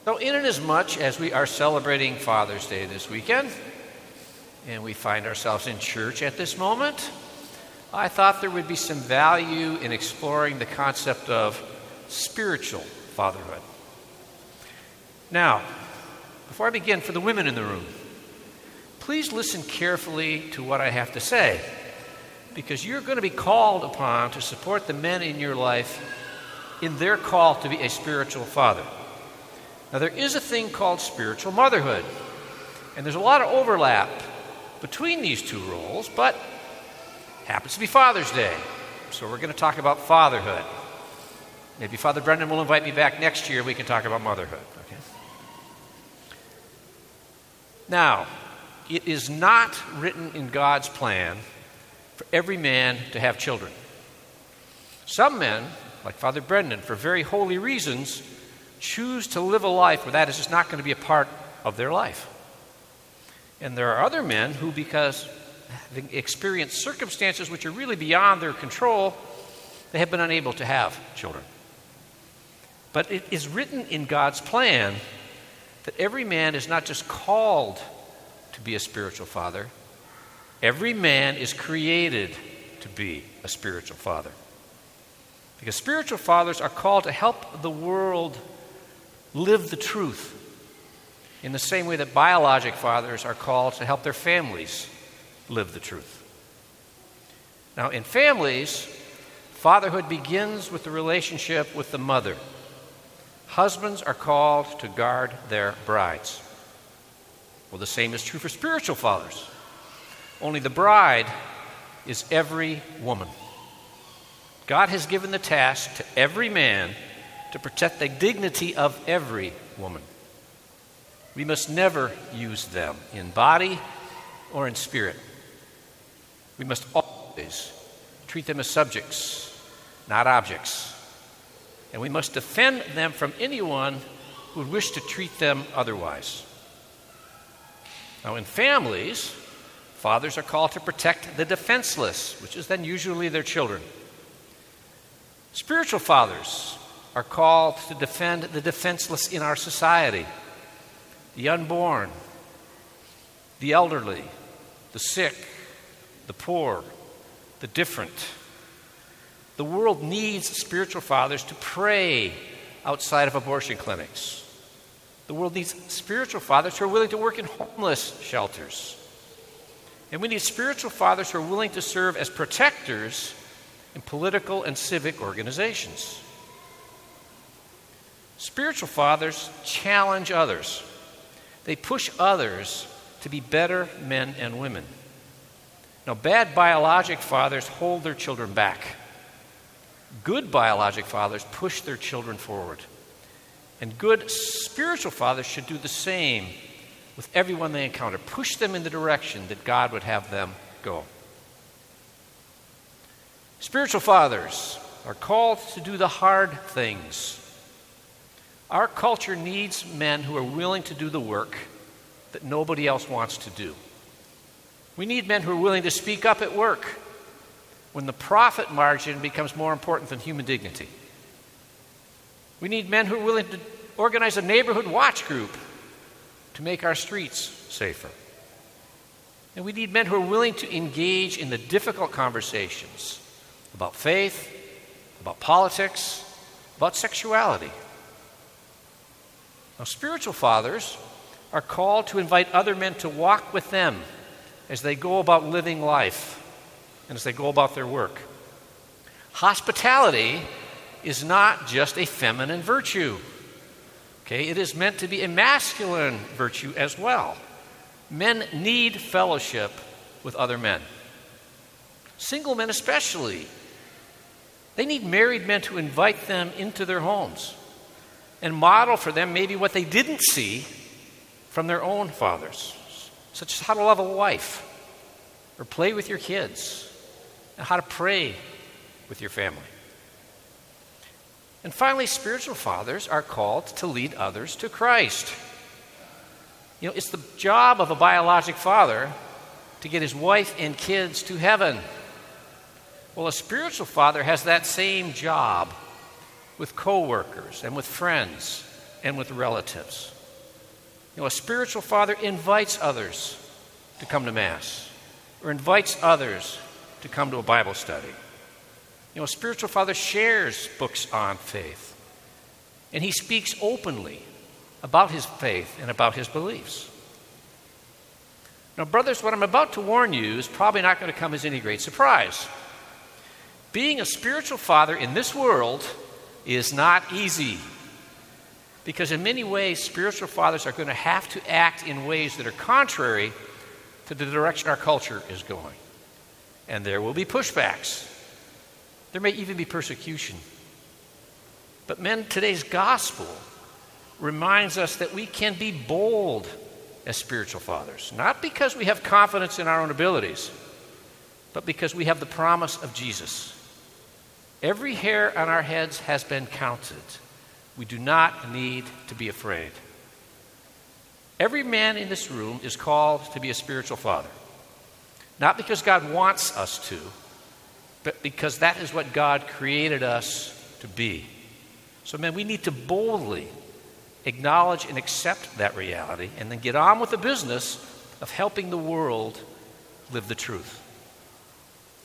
So inasmuch as we are celebrating Father's Day this weekend, and we find ourselves in church at this moment, I thought there would be some value in exploring the concept of spiritual fatherhood. Now, before I begin, for the women in the room, please listen carefully to what I have to say, because you're going to be called upon to support the men in your life in their call to be a spiritual father. Now, there is a thing called spiritual motherhood, and there's a lot of overlap between these two roles, but it happens to be Father's Day, so we're going to talk about fatherhood. Maybe Father Brendan will invite me back next year. We can talk about motherhood. Okay? Now, it is not written in God's plan for every man to have children. Some men, like Father Brendan, for very holy reasons, choose to live a life where that is just not going to be a part of their life. And there are other men who, because having experienced circumstances which are really beyond their control, they have been unable to have children. But it is written in God's plan that every man is not just called to be a spiritual father, every man is created to be a spiritual father. Because spiritual fathers are called to help the world live the truth in the same way that biologic fathers are called to help their families live the truth. Now, in families, fatherhood begins with the relationship with the mother. Husbands are called to guard their brides. Well, the same is true for spiritual fathers. Only the bride is every woman. God has given the task to every man to protect the dignity of every woman. We must never use them in body or in spirit. We must always treat them as subjects, not objects. And we must defend them from anyone who would wish to treat them otherwise. Now, in families, fathers are called to protect the defenseless, which is then usually their children. Spiritual fathers are called to defend the defenseless in our society: the unborn, the elderly, the sick, the poor, the different. The world needs spiritual fathers to pray outside of abortion clinics. The world needs spiritual fathers who are willing to work in homeless shelters. And we need spiritual fathers who are willing to serve as protectors in political and civic organizations. Spiritual fathers challenge others. They push others to be better men and women. Now, bad biologic fathers hold their children back. Good biologic fathers push their children forward. And good spiritual fathers should do the same with everyone they encounter. Push them in the direction that God would have them go. Spiritual fathers are called to do the hard things. Our culture needs men who are willing to do the work that nobody else wants to do. We need men who are willing to speak up at work when the profit margin becomes more important than human dignity. We need men who are willing to organize a neighborhood watch group to make our streets safer. And we need men who are willing to engage in the difficult conversations about faith, about politics, about sexuality. Now, spiritual fathers are called to invite other men to walk with them as they go about living life and as they go about their work. Hospitality is not just a feminine virtue. Okay, it is meant to be a masculine virtue as well. Men need fellowship with other men. Single men especially. They need married men to invite them into their homes and model for them maybe what they didn't see from their own fathers, such as how to love a wife, or play with your kids, and how to pray with your family. And finally, spiritual fathers are called to lead others to Christ. You know, it's the job of a biologic father to get his wife and kids to heaven. Well, a spiritual father has that same job with coworkers and with friends and with relatives. A spiritual father invites others to come to Mass or invites others to come to a Bible study. A spiritual father shares books on faith, and he speaks openly about his faith and about his beliefs. Now, brothers, what I'm about to warn you is probably not going to come as any great surprise. Being a spiritual father in this world is not easy, because in many ways, spiritual fathers are going to have to act in ways that are contrary to the direction our culture is going. And there will be pushbacks. There may even be persecution. But men, today's gospel reminds us that we can be bold as spiritual fathers, not because we have confidence in our own abilities, but because we have the promise of Jesus. Every hair on our heads has been counted. We do not need to be afraid. Every man in this room is called to be a spiritual father, not because God wants us to, but because that is what God created us to be. So, men, we need to boldly acknowledge and accept that reality and then get on with the business of helping the world live the truth.